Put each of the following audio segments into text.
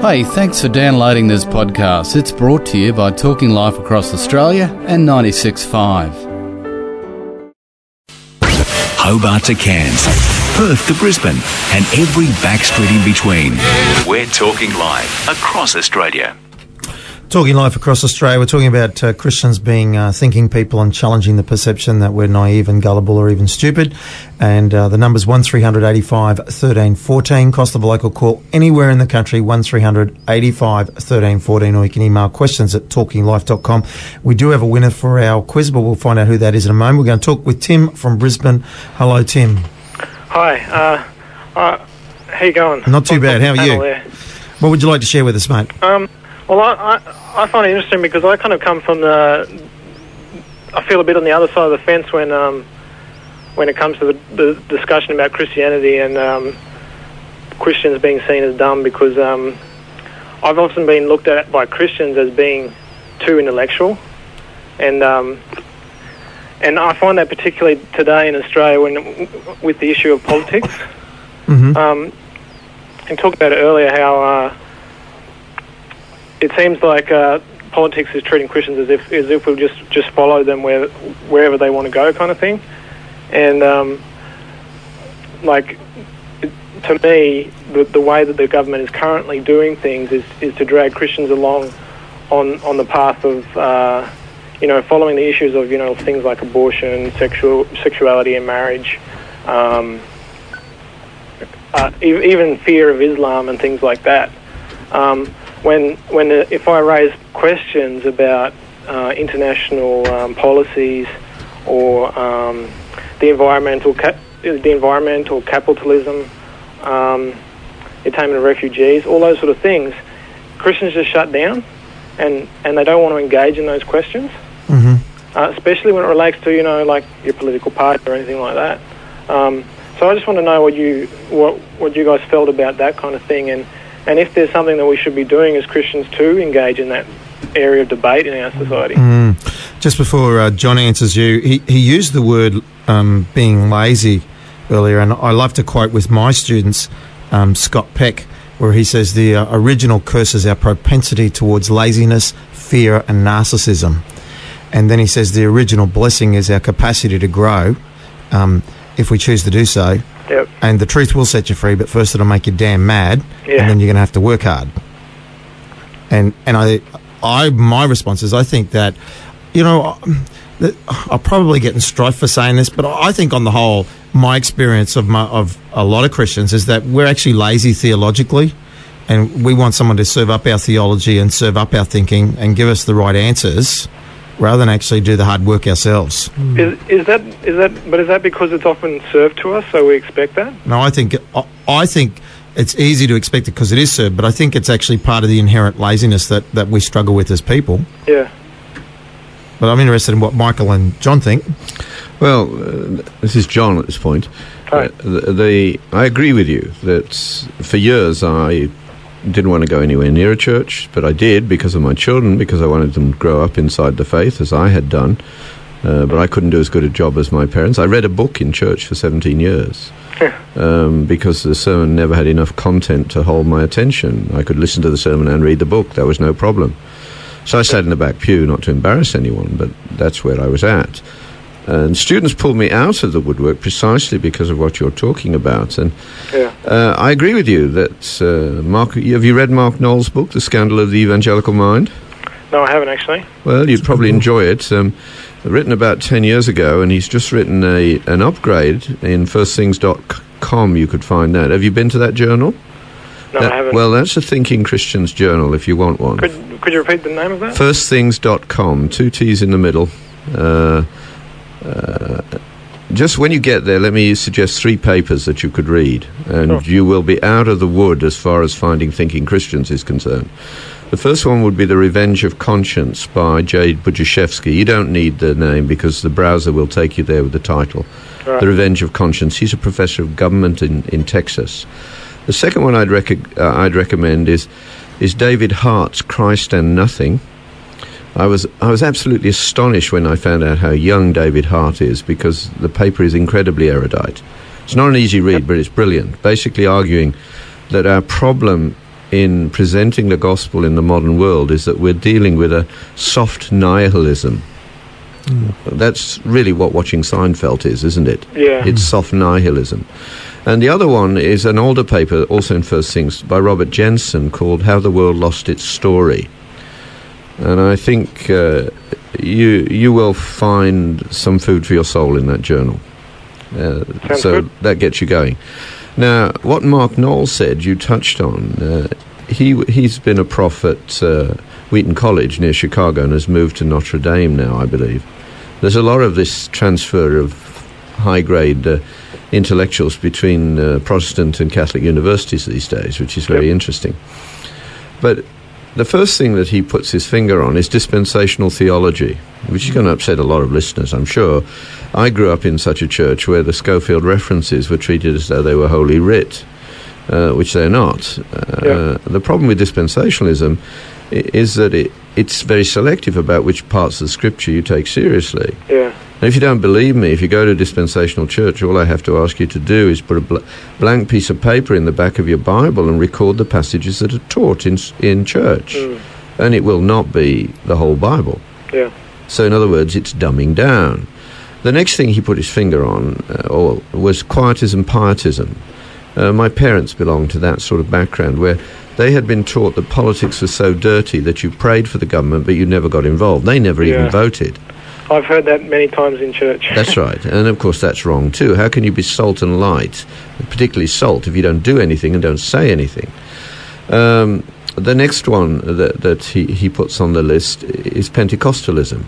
Hey, thanks for downloading this podcast. It's brought to you by Talking Life Across Australia and 96.5. Hobart to Cairns, Perth to Brisbane, and every backstreet in between. We're talking live across Australia. Talking life across Australia, we're talking about Christians being thinking people and challenging the perception that we're naive and gullible or even stupid. And the number's 1300 85 13 14. Cost of a local call anywhere in the country, 1300 85 13 14, or you can email questions at talkinglife.com. We do have a winner for our quiz, but we'll find out who that is in a moment. We're going to talk with Tim from Brisbane. Hello, Tim. Hi. How you going? Not too bad. How are you? There. What would you like to share with us, mate? Well, I find it interesting because I kind of come from I feel a bit on the other side of the fence when it comes to the discussion about Christianity and Christians being seen as dumb, because I've often been looked at by Christians as being too intellectual, and I find that particularly today in Australia with the issue of politics. Mm-hmm. And talked about it earlier how it seems like politics is treating Christians as if we'll just follow them wherever they want to go, kind of thing. And to me, the way that the government is currently doing things is to drag Christians along on the path of following the issues of things like abortion, sexuality, and marriage, even fear of Islam and things like that. If I raise questions about international policies or the environmental capitalism, attainment of refugees, all those sort of things, Christians just shut down, and they don't want to engage in those questions, mm-hmm. Especially when it relates to like your political party or anything like that. So I just want to know what you guys felt about that kind of thing, and if there's something that we should be doing as Christians to engage in that area of debate in our society. Just before John answers you, he used the word being lazy earlier, and I love to quote with my students Scott Peck, where he says the original curse is our propensity towards laziness, fear and narcissism. And then he says the original blessing is our capacity to grow if we choose to do so. Yep. And the truth will set you free, but first it'll make you damn mad, and then you're going to have to work hard. And my response is, I think that, I'll probably get in strife for saying this, but I think on the whole, my experience of a lot of Christians is that we're actually lazy theologically, and we want someone to serve up our theology and serve up our thinking and give us the right answers, rather than actually do the hard work ourselves. Is that because it's often served to us, so we expect that? No, I think it's easy to expect it because it is served, but I think it's actually part of the inherent laziness that we struggle with as people. Yeah. But I'm interested in what Michael and John think. Well, this is John at this point. Hi. I agree with you that for years I didn't want to go anywhere near a church, but I did because of my children, because I wanted them to grow up inside the faith as I had done, but I couldn't do as good a job as my parents. I read a book in church for 17 years because the sermon never had enough content to hold my attention. I could listen to the sermon and read the book. That was no problem. So I sat in the back pew, not to embarrass anyone, but that's where I was at. And students pulled me out of the woodwork precisely because of what you're talking about. And I agree with you that, Mark, have you read Mark Noll's book, The Scandal of the Evangelical Mind? No, I haven't actually. Well, you'd probably enjoy it. Written about 10 years ago, and he's just written an upgrade in firstthings.com. You could find that. Have you been to that journal? No, I haven't. Well, that's a Thinking Christians journal if you want one. Could you repeat the name of that? Firstthings.com, 2 T's in the middle. Just when you get there, let me suggest 3 papers that you could read, and you will be out of the wood as far as finding Thinking Christians is concerned. The first one would be The Revenge of Conscience by Jay Budziszewski. You don't need the name because the browser will take you there with the title. Right. The Revenge of Conscience. He's a professor of government in Texas. The second one I'd recommend is David Hart's Christ and Nothing. I was absolutely astonished when I found out how young David Hart is, because the paper is incredibly erudite. It's not an easy read, but it's brilliant, basically arguing that our problem in presenting the gospel in the modern world is that we're dealing with a soft nihilism. That's really what watching Seinfeld is, isn't it? Yeah. It's soft nihilism. And the other one is an older paper, also in First Things, by Robert Jensen, called How the World Lost Its Story. And I think you will find some food for your soul in that journal. So good. That gets you going. Now, what Mark Knoll said, you touched on. He's been a prof at Wheaton College near Chicago and has moved to Notre Dame now, I believe. There's a lot of this transfer of high-grade intellectuals between Protestant and Catholic universities these days, which is very interesting. But the first thing that he puts his finger on is dispensational theology, which is going to upset a lot of listeners, I'm sure. I grew up in such a church where the Schofield references were treated as though they were Holy Writ, which they're not. The problem with dispensationalism is that it's very selective about which parts of the Scripture you take seriously. Yeah. And if you don't believe me, if you go to a dispensational church, all I have to ask you to do is put a blank piece of paper in the back of your Bible and record the passages that are taught in church. And it will not be the whole Bible. Yeah. So in other words, it's dumbing down. The next thing he put his finger on was quietism, pietism. My parents belonged to that sort of background where they had been taught that politics was so dirty that you prayed for the government but you never got involved. They never even voted. I've heard that many times in church. That's right. And of course that's wrong too. How can you be salt and light, particularly salt, if you don't do anything and don't say anything? The next one that he puts on the list is Pentecostalism.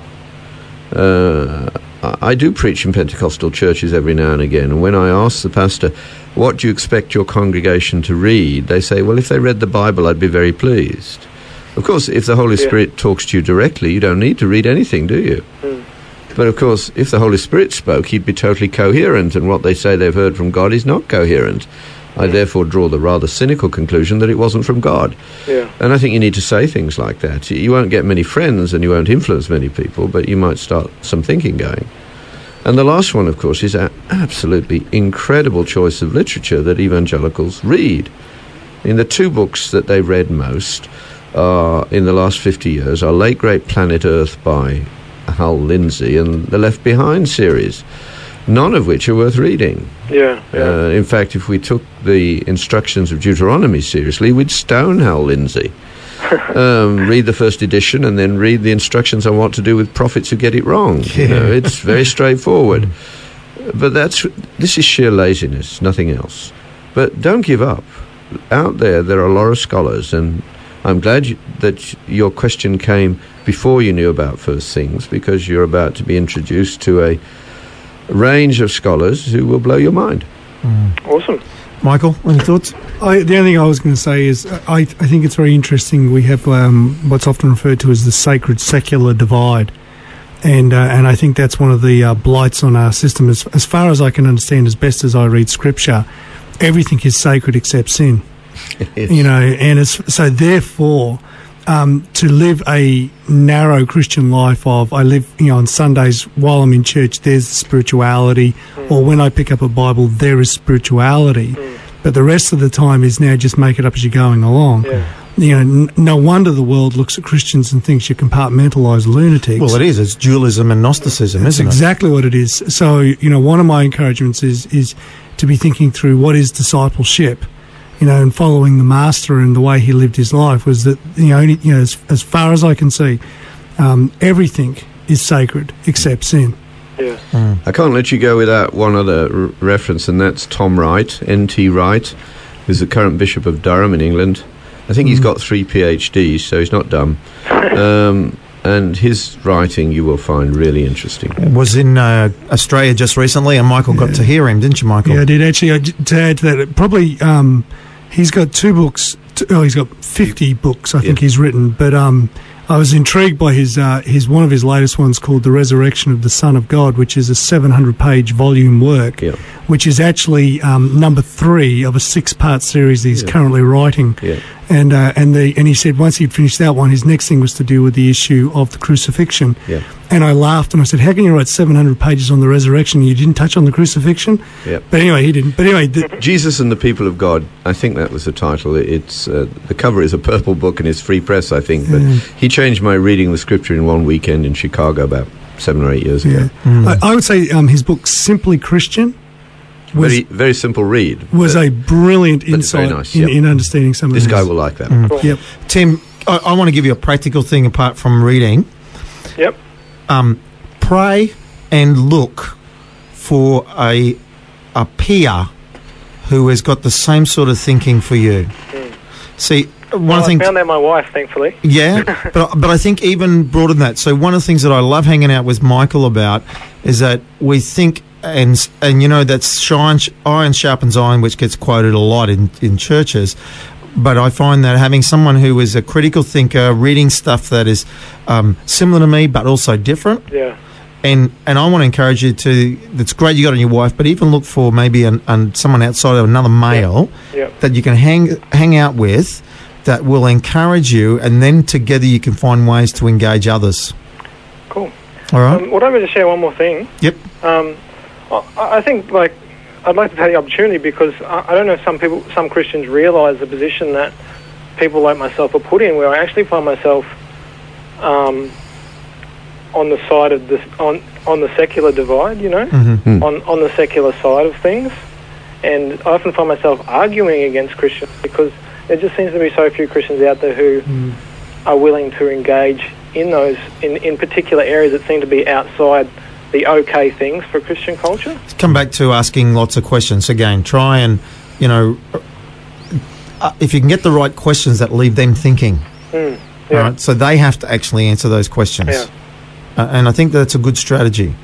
I do preach in Pentecostal churches every now and again, and when I ask the pastor, what do you expect your congregation to read? They say, well, if they read the Bible, I'd be very pleased. Of course, if the Holy Spirit talks to you directly, you don't need to read anything, do you? But of course, if the Holy Spirit spoke, he'd be totally coherent, and what they say they've heard from God is not coherent. I therefore draw the rather cynical conclusion that it wasn't from God. Yeah. And I think you need to say things like that. You won't get many friends and you won't influence many people, but you might start some thinking going. And the last one, of course, is an absolutely incredible choice of literature that evangelicals read. In the two books that they read most in the last 50 years are Late Great Planet Earth by Hal Lindsey and the Left Behind series, none of which are worth reading. In fact, if we took the instructions of Deuteronomy seriously, we'd stone Hal Lindsey. Read the first edition and then read the instructions on what to do with prophets who get it wrong. You know, it's very straightforward. But this is sheer laziness, nothing else. But don't give up. Out there are a lot of scholars, and I'm glad that your question came before you knew about First Things, because you're about to be introduced to a range of scholars who will blow your mind. Awesome. Michael, any thoughts? The only thing I was going to say is I think it's very interesting. We have what's often referred to as the sacred-secular divide. And I think that's one of the blights on our system. As far as I can understand, as best as I read Scripture, everything is sacred except sin. Yes. You know, and so therefore, to live a narrow Christian life of, I live, on Sundays while I'm in church, there's the spirituality, or when I pick up a Bible, there is spirituality. But the rest of the time is now just make it up as you're going along. No wonder the world looks at Christians and thinks you're compartmentalised lunatics. Well, it is. It's dualism and Gnosticism, isn't it? That's exactly what it is. So, one of my encouragements is to be thinking through what is discipleship, and following the Master and the way he lived his life was that, as far as I can see, everything is sacred except sin. I can't let you go without one other reference, and that's Tom Wright, N.T. Wright, who's the current Bishop of Durham in England. I think he's got 3 PhDs, so he's not dumb. And his writing you will find really interesting. Was in Australia just recently, and Michael got to hear him, didn't you, Michael? Yeah, I did actually. To add to that, probably he's got 2 books. He's got 50 books, I think he's written. But I was intrigued by his one of his latest ones called The Resurrection of the Son of God, which is a 700-page volume work, which is actually number 3 of a 6-part series he's currently writing. And he said once he'd finished that one, his next thing was to do with the issue of the crucifixion. Yeah. And I laughed and I said, how can you write 700 pages on the resurrection and you didn't touch on the crucifixion? Yeah. But anyway, he didn't. But anyway... Jesus and the People of God, I think that was the title. It's the cover is a purple book and it's free press, I think. But he changed my reading the scripture in one weekend in Chicago about 7 or 8 years ago. I would say his book, Simply Christian... Very, very simple read. Was a brilliant insight nice, in understanding some of this this. guy will like that. Yep. Tim, I want to give you a practical thing apart from reading. Yep. Pray and look for a peer who has got the same sort of thinking for you. See, I found out my wife, thankfully. Yeah, but I think even broader than that. So one of the things that I love hanging out with Michael about is that we think, and you know, that's iron sharpens iron, which gets quoted a lot in churches. But I find that having someone who is a critical thinker, reading stuff that is similar to me but also different. Yeah. And I want to encourage you to. It's great you got on your wife, but even look for maybe someone outside of another male that you can hang out with, that will encourage you, and then together you can find ways to engage others. Cool. All right. Would I be able to share one more thing? Yep. I think, I'd like to take the opportunity because I don't know if some Christians realise the position that people like myself are put in, where I actually find myself on the side of on the secular divide, you know, on the secular side of things, and I often find myself arguing against Christians because there just seems to be so few Christians out there who are willing to engage in those in particular areas that seem to be outside the okay things for Christian culture. Let's come back to asking lots of questions again. Try and, you know, if you can get the right questions that leave them thinking. Yeah. All right, so they have to actually answer those questions. Yeah. And I think that's a good strategy.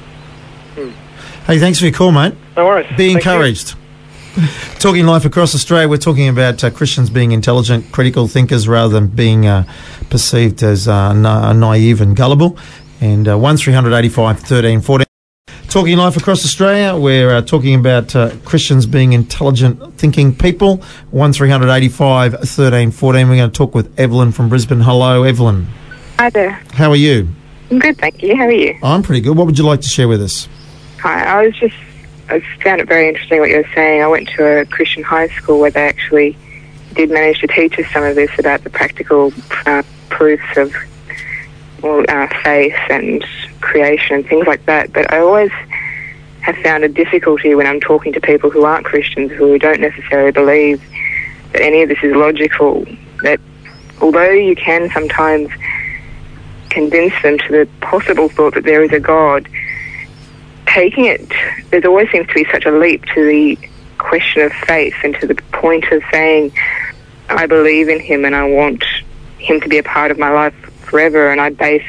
Hey, thanks for your call, mate. No worries. Be encouraged. Talking life across Australia, we're talking about Christians being intelligent, critical thinkers rather than being perceived as naive and gullible. And 1385 13 14. Talking life across Australia, we're talking about Christians being intelligent, thinking people. 1385 13 14. We're going to talk with Evelyn from Brisbane. Hello, Evelyn. Hi there. How are you? I'm good, thank you. How are you? I'm pretty good. What would you like to share with us? Hi, I found it very interesting what you were saying. I went to a Christian high school where they actually did manage to teach us some of this about the practical proofs of faith and creation and things like that. But I always have found a difficulty when I'm talking to people who aren't Christians, who don't necessarily believe that any of this is logical, that although you can sometimes convince them to the possible thought that there is a God, taking it, there always seems to be such a leap to the question of faith and to the point of saying, I believe in him and I want him to be a part of my life forever, and I base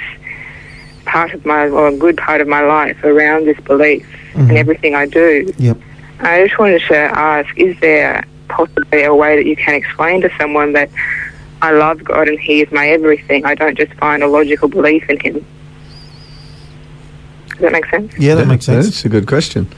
a good part of my life around this belief and everything I do. Yep. I just wanted to ask, is there possibly a way that you can explain to someone that I love God and he is my everything, I don't just find a logical belief in him? Does that make sense? Yeah, that makes sense. That's a good question.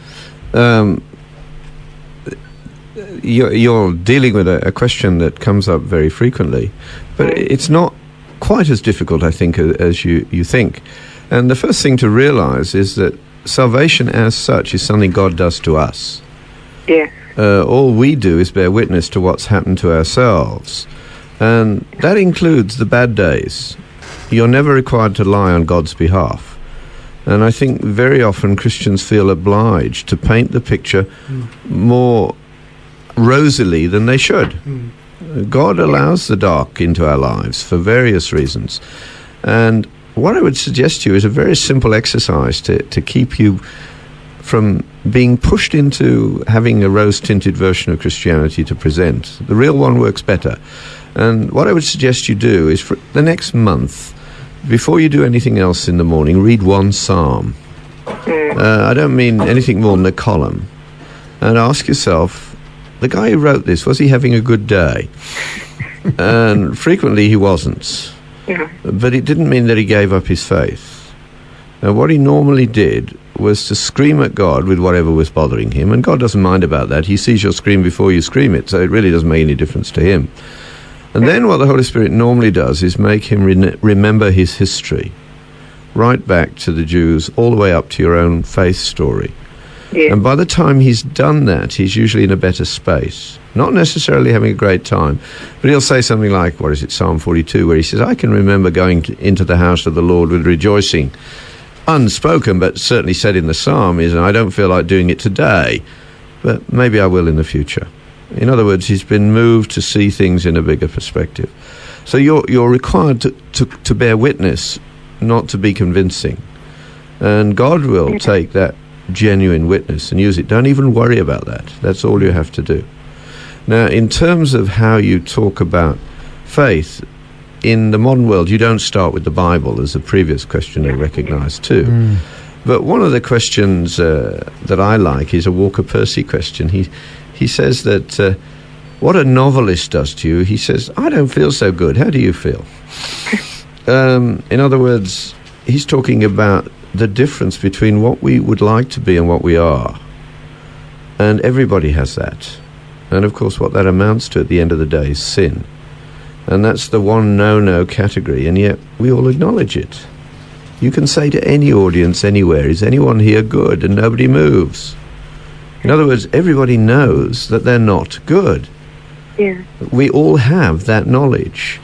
You're dealing with a question that comes up very frequently, but it's not quite as difficult, I think, as you think. And the first thing to realize is that salvation as such is something God does to us. Yeah. All we do is bear witness to what's happened to ourselves. And that includes the bad days. You're never required to lie on God's behalf. And I think very often Christians feel obliged to paint the picture more rosily than they should. God allows the dark into our lives for various reasons. And what I would suggest to you is a very simple exercise to keep you from being pushed into having a rose-tinted version of Christianity to present. The real one works better. And what I would suggest you do is for the next month, before you do anything else in the morning, read one psalm. I don't mean anything more than a column. And ask yourself, the guy who wrote this, was he having a good day? And frequently he wasn't. But it didn't mean that he gave up his faith. Now, what he normally did was to scream at God with whatever was bothering him, and God doesn't mind about that. He sees your scream before you scream it, so it really doesn't make any difference to him. And then what the Holy Spirit normally does is make him remember his history, right back to the Jews, all the way up to your own faith story. Yeah. And by the time he's done that, he's usually in a better space. Not necessarily having a great time, but he'll say something like, Psalm 42, where he says, I can remember going into the house of the Lord with rejoicing. Unspoken, but certainly said in the psalm, is, I don't feel like doing it today, but maybe I will in the future. In other words, he's been moved to see things in a bigger perspective. So you're required to bear witness, not to be convincing. And God will take that genuine witness and use it. Don't even worry about that. That's all you have to do. Now, in terms of how you talk about faith, in the modern world, you don't start with the Bible, as the previous questioner recognised too. But one of the questions that I like is a Walker Percy question. He says that what a novelist does to you, he says, I don't feel so good. How do you feel? In other words, he's talking about the difference between what we would like to be and what we are. And everybody has that. And of course, what that amounts to at the end of the day is sin. And that's the one no-no category, and yet we all acknowledge it. You can say to any audience anywhere, is anyone here good? And nobody moves. In other words, everybody knows that they're not good. Yeah. We all have that knowledge.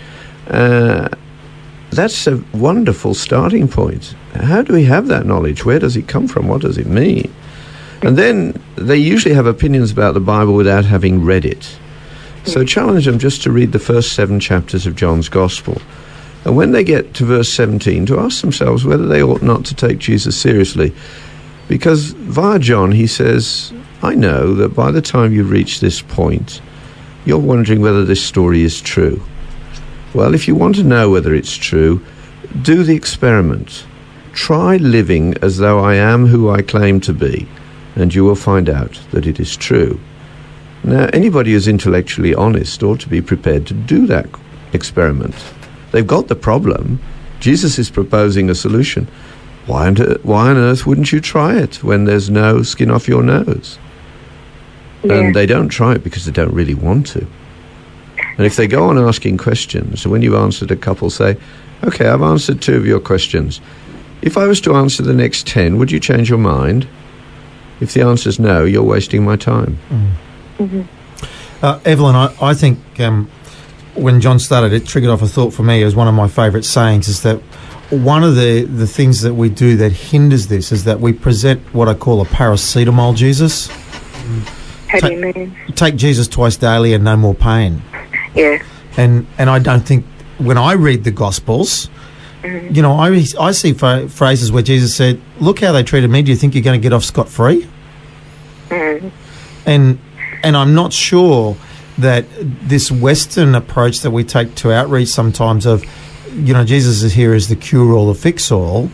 That's a wonderful starting point. How do we have that knowledge? Where does it come from? What does it mean? And then they usually have opinions about the Bible without having read it. So challenge them just to read the first 7 chapters of John's Gospel. And when they get to verse 17, to ask themselves whether they ought not to take Jesus seriously. Because via John, he says, I know that by the time you reach this point, you're wondering whether this story is true. Well, if you want to know whether it's true, do the experiment. Try living as though I am who I claim to be, and you will find out that it is true. Now, anybody who's intellectually honest ought to be prepared to do that experiment. They've got the problem. Jesus is proposing a solution. Why on earth wouldn't you try it when there's no skin off your nose? Yeah. And they don't try it because they don't really want to. And if they go on asking questions, so when you've answered a couple, say, okay, I've answered 2 of your questions. If I was to answer the next 10, would you change your mind? If the answer's no, you're wasting my time. Evelyn, I think when John started, it triggered off a thought for me as one of my favourite sayings, is that one of the things that we do that hinders this is that we present what I call a paracetamol Jesus. How do you mean? Take Jesus twice daily and no more pain. Yeah. And I don't think, when I read the Gospels, you know, I see phrases where Jesus said, look how they treated me, do you think you're going to get off scot-free? And I'm not sure that this Western approach that we take to outreach sometimes of, you know, Jesus is here as the cure-all, the fix-all,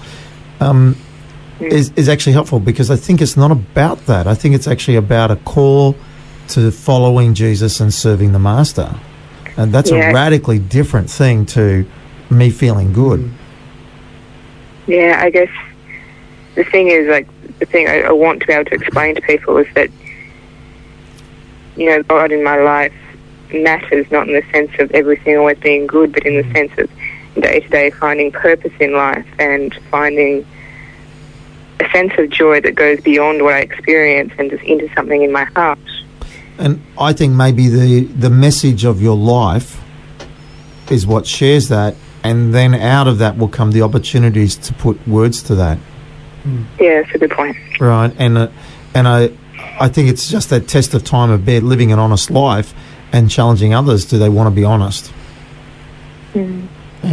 is actually helpful, because I think it's not about that. I think it's actually about a call to following Jesus and serving the Master. And that's a radically different thing to me feeling good. Yeah, I guess the thing is, like, the thing I want to be able to explain to people is that, you know, God in my life matters, not in the sense of everything always being good, but in the sense of day-to-day finding purpose in life and finding a sense of joy that goes beyond what I experience and just into something in my heart. And I think maybe the message of your life is what shares that, and then out of that will come the opportunities to put words to that. Yeah, that's a good point. Right, and I think it's just that test of time of living an honest life and challenging others. Do they want to be honest? And,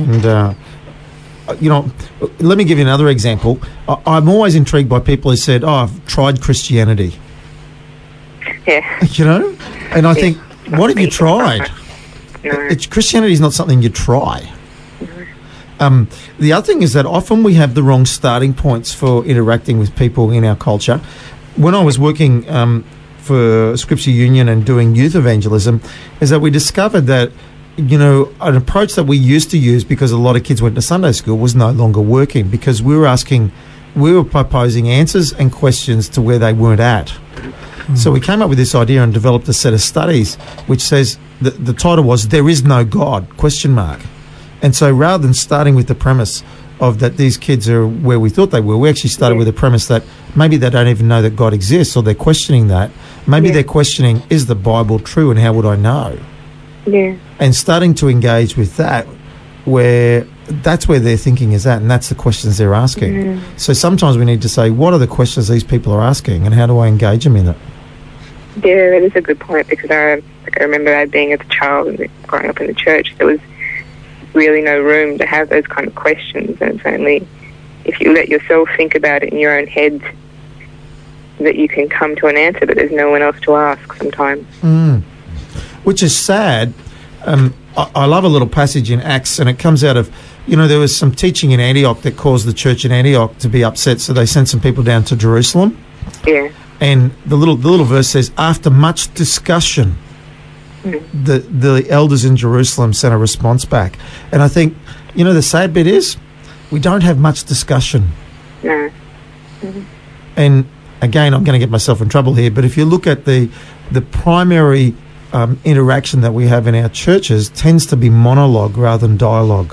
you know, let me give you another example. I'm always intrigued by people who said, oh, I've tried Christianity. Yeah. You know? And I think, what have you tried? Christianity is not something you try. The other thing is that often we have the wrong starting points for interacting with people in our culture. When I was working for Scripture Union and doing youth evangelism, is that we discovered that, you know, an approach that we used to use, because a lot of kids went to Sunday school, was no longer working, because we were proposing answers and questions to where they weren't at. So we came up with this idea and developed a set of studies which says, the title was "There Is No God?" ? And so rather than starting with the premise of that these kids are where we thought they were, we actually started with the premise that maybe they don't even know that God exists, or they're questioning that. Maybe they're questioning, is the Bible true, and how would I know? Yeah. And starting to engage with that, where that's where their thinking is at, and that's the questions they're asking. So sometimes we need to say, what are the questions these people are asking, and how do I engage them in it? Yeah, that is a good point, because I remember being as a child and growing up in the church, there was really no room to have those kind of questions, and it's only if you let yourself think about it in your own head that you can come to an answer, but there's no one else to ask sometimes. Which is sad. I love a little passage in Acts, and it comes out of, there was some teaching in Antioch that caused the church in Antioch to be upset, so they sent some people down to Jerusalem. Yeah. And the little verse says, after much discussion, the elders in Jerusalem sent a response back. And I think, the sad bit is, we don't have much discussion. No. And again, I'm going to get myself in trouble here, but if you look at the primary interaction that we have in our churches, tends to be monologue rather than dialogue.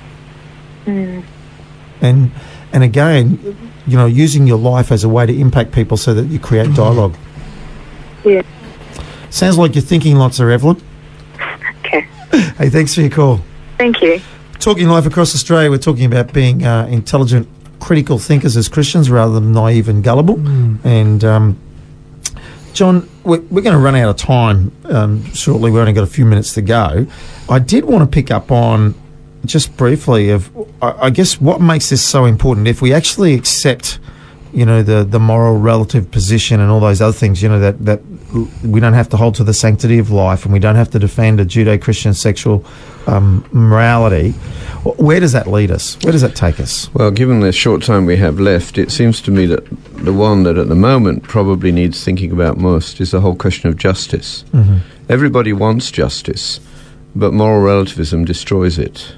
And again, using your life as a way to impact people so that you create dialogue. Yeah. Sounds like you're thinking lots there, Evelyn. Okay. Hey, thanks for your call. Thank you. Talking Life Across Australia, we're talking about being intelligent, critical thinkers as Christians rather than naive and gullible. And, John, we're going to run out of time shortly. We've only got a few minutes to go. I did want to pick up on, just briefly, of I guess what makes this so important. If we actually accept, the moral relative position and all those other things, that we don't have to hold to the sanctity of life, and we don't have to defend a Judeo-Christian sexual morality, where does that lead us? Where does that take us? Well, given the short time we have left, it seems to me that the one that at the moment probably needs thinking about most is the whole question of justice. Everybody wants justice, but moral relativism destroys it.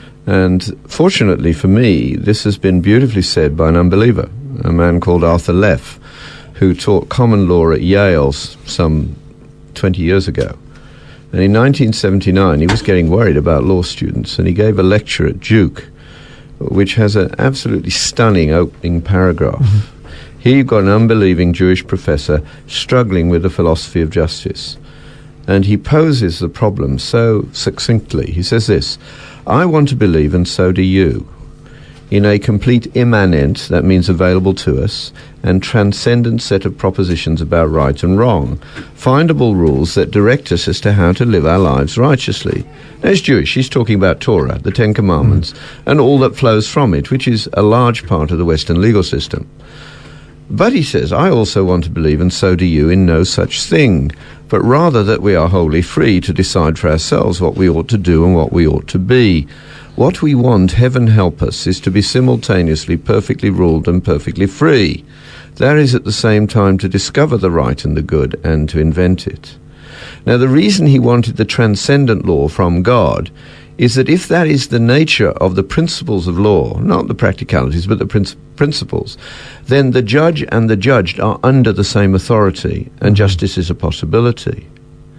And fortunately for me, this has been beautifully said by an unbeliever, a man called Arthur Leff, who taught common law at Yale some 20 years ago. And in 1979, he was getting worried about law students, and he gave a lecture at Duke, which has an absolutely stunning opening paragraph. Here you've got an unbelieving Jewish professor struggling with the philosophy of justice. And he poses the problem so succinctly. He says this: I want to believe, and so do you, in a complete immanent, that means available to us, and transcendent set of propositions about right and wrong, findable rules that direct us as to how to live our lives righteously. Now, as Jewish, he's talking about Torah, the Ten Commandments, and all that flows from it, which is a large part of the Western legal system. But he says, I also want to believe, and so do you, in no such thing, but rather that we are wholly free to decide for ourselves what we ought to do and what we ought to be. What we want, heaven help us, is to be simultaneously perfectly ruled and perfectly free. That is at the same time to discover the right and the good and to invent it. Now, the reason he wanted the transcendent law from God is that if that is the nature of the principles of law, not the practicalities, but the principles, then the judge and the judged are under the same authority, and justice is a possibility.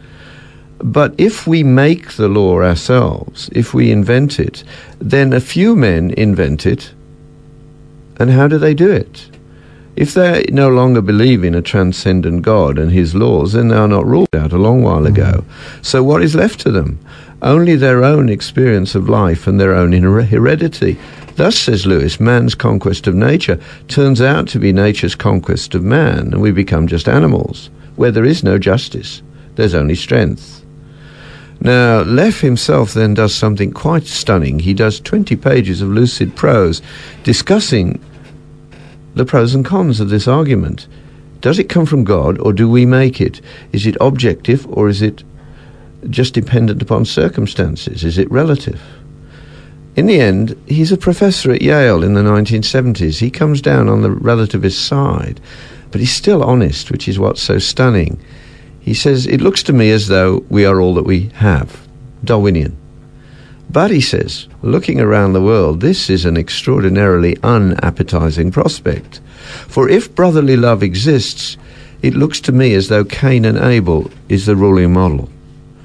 But if we make the law ourselves, if we invent it, then a few men invent it, and how do they do it? If they no longer believe in a transcendent God and his laws, then they are not ruled out a long while ago. So what is left to them? Only their own experience of life and their own heredity. Thus, says Lewis, man's conquest of nature turns out to be nature's conquest of man, and we become just animals. Where there is no justice, there's only strength. Now, Leff himself then does something quite stunning. He does 20 pages of lucid prose discussing the pros and cons of this argument. Does it come from God, or do we make it? Is it objective, or is it just dependent upon circumstances? Is it relative? In the end, he's a professor at Yale in the 1970s. He comes down on the relativist side, but he's still honest, which is what's so stunning. He says, it looks to me as though we are all that we have, Darwinian. But, he says, looking around the world, this is an extraordinarily unappetizing prospect. For if brotherly love exists, it looks to me as though Cain and Abel is the ruling model.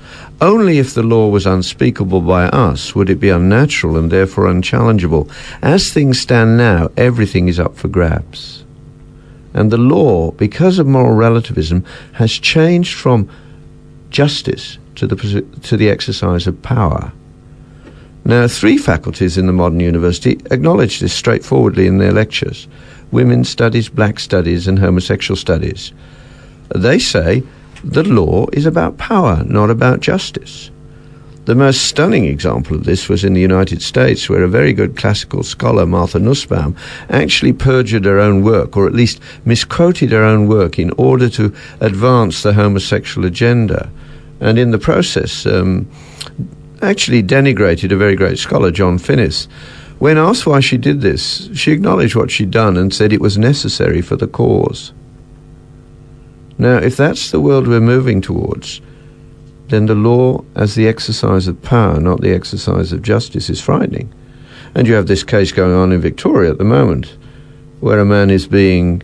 Only if the law was unspeakable by us would it be unnatural and therefore unchallengeable. As things stand now, everything is up for grabs. And the law, because of moral relativism, has changed from justice to the exercise of power. Now, 3 faculties in the modern university acknowledge this straightforwardly in their lectures: women's studies, black studies, and homosexual studies. They say the law is about power, not about justice. The most stunning example of this was in the United States, where a very good classical scholar, Martha Nussbaum, actually perjured her own work, or at least misquoted her own work in order to advance the homosexual agenda. And in the process, actually denigrated a very great scholar, John Finnis. When asked why she did this, she acknowledged what she'd done and said it was necessary for the cause. Now, if that's the world we're moving towards, then the law as the exercise of power, not the exercise of justice, is frightening. And you have this case going on in Victoria at the moment, where a man is being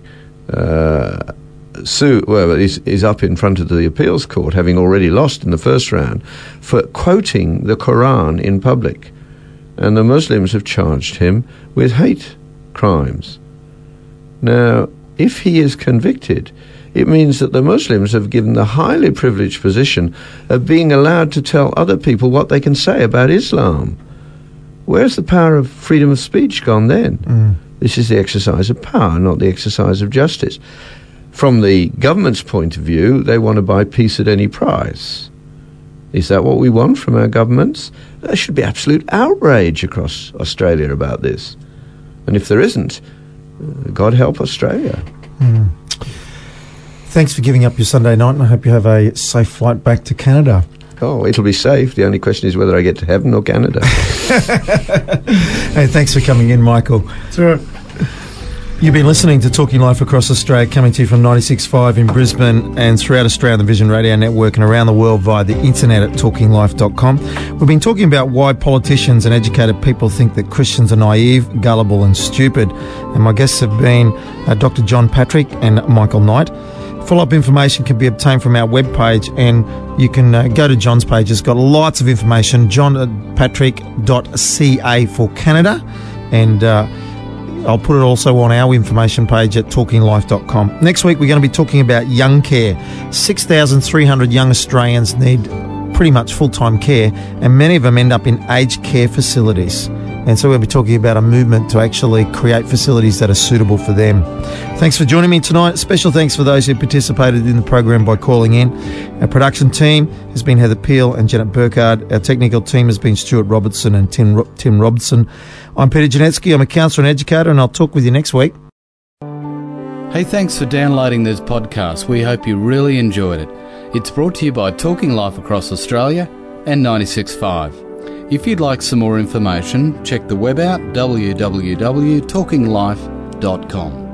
sued, well, is up in front of the appeals court, having already lost in the first round, for quoting the Quran in public. And the Muslims have charged him with hate crimes. Now, if he is convicted, it means that the Muslims have given the highly privileged position of being allowed to tell other people what they can say about Islam. Where's the power of freedom of speech gone then? This is the exercise of power, not the exercise of justice. From the government's point of view, they want to buy peace at any price. Is that what we want from our governments? There should be absolute outrage across Australia about this. And if there isn't, God help Australia. Thanks for giving up your Sunday night, and I hope you have a safe flight back to Canada. Oh, it'll be safe. The only question is whether I get to heaven or Canada. Hey, thanks for coming in, Michael. Sure. You've been listening to Talking Life Across Australia, coming to you from 96.5 in Brisbane and throughout Australia on the Vision Radio Network and around the world via the internet at talkinglife.com. We've been talking about why politicians and educated people think that Christians are naive, gullible and stupid. And my guests have been Dr. John Patrick and Michael Knight. Follow-up information can be obtained from our webpage, and you can go to John's page. It's got lots of information, johnpatrick.ca for Canada, and I'll put it also on our information page at talkinglife.com. Next week, we're going to be talking about young care. 6,300 young Australians need pretty much full-time care, and many of them end up in aged care facilities. And so we'll be talking about a movement to actually create facilities that are suitable for them. Thanks for joining me tonight. Special thanks for those who participated in the program by calling in. Our production team has been Heather Peel and Janet Burkhardt. Our technical team has been Stuart Robertson and Tim Robson. I'm Peter Janetsky. I'm a counsellor and educator, and I'll talk with you next week. Hey, thanks for downloading this podcast. We hope you really enjoyed it. It's brought to you by Talking Life Across Australia and 96.5. If you'd like some more information, check the web out, www.talkinglife.com.